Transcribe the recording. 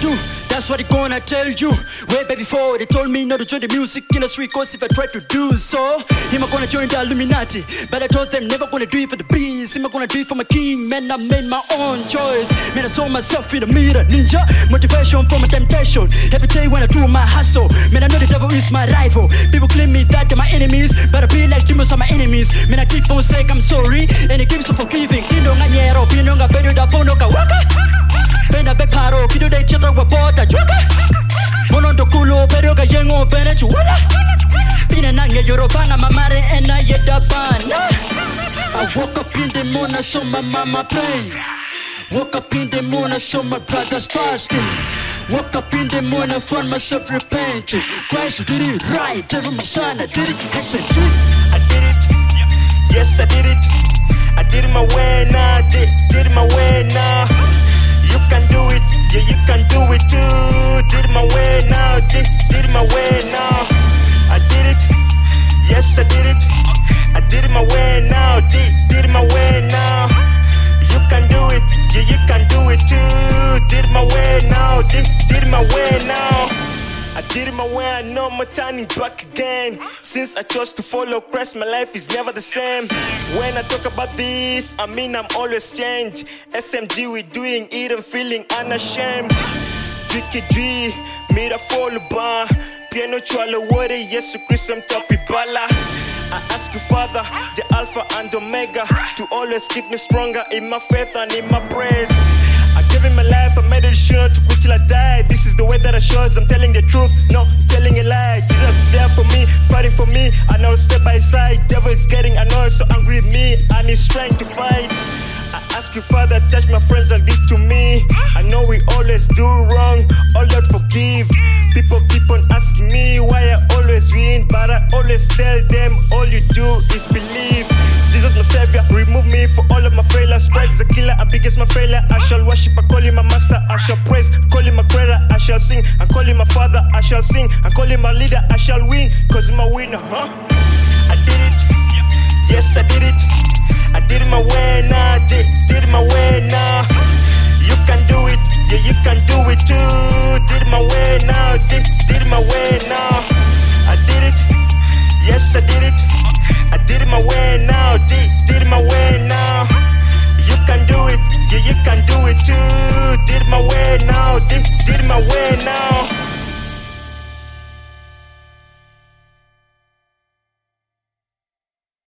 do, that's what they gonna tell you. Way back before, they told me not to join the music industry, cause if I try to do so, am I gonna join the Illuminati? But I told them never gonna do it for the bees. Am I gonna do it for my king? Man, I made my own choice. Man, I saw myself in the mirror, ninja. Motivation for my temptation. Every day when I do my hustle, man, I know the devil is my rival. People claim me that they're my enemies, but I be like demons are my enemies. Man, I keep on saying I'm sorry, and it keeps on forgiving. Kindo nga nyero, pino nga bedo da pono ka waka. Pena be paro, kido de cheta wa bota juka. Mono do kulo, pero ka yengo bene chuwala. Pina nange yorobana, mamare ena yeda bana. I woke up in the morning, I saw my mama praying. Woke up in the morning, I saw my brothers fasting. Woke up in the morning, I found myself repenting. Christ did it right, tell my son I did it. I said, I did it, yes I did it. I did it my way now, did it my way now. You can do it, yeah you can do it too. Did it my way now, did it my way now. I did it, yes I did it. I did it my way now, did it my way now. You can do it, yeah you can do it too. Did it my way now, did it my way now. I did it my way, I know I'm turning back again. Since I chose to follow Christ, my life is never the same. When I talk about this, I mean I'm always changed. SMG, we doing it, I'm feeling unashamed. G, mira follow bar. Piano chwala wore, Yesu Christ mtopi bala. I ask you, Father, the Alpha and Omega, to always keep me stronger in my faith and in my praise. I gave him my life, I made it sure to quit till I die. This is the way that I shows, I'm telling the truth, no telling a lie. Jesus is there for me, fighting for me, and I'll step by side. Devil is getting annoyed, so angry with me, and he's trying to fight. I ask you, Father, touch my friends and give to me. I know we always do wrong, oh Lord forgive. People keep on asking me why I always win, but I always tell them all you do is believe. Jesus my savior, remove me for all of my failures. Pride is a killer, and biggest my failure. I shall worship, I call him my master. I shall praise, call him my creator. I shall sing, I call him my father. I shall sing, I call him my leader. I shall win, cause I'm a winner, huh? I did it, yes I did it. I did it my way now, did it my way now. You can do it, yeah you can do it too. Did it my way now, did it my way now. I did it, yes I did it. I did it my way now, did it my way now. You can do it, yeah you can do it too. Did it my way now, did it my way now.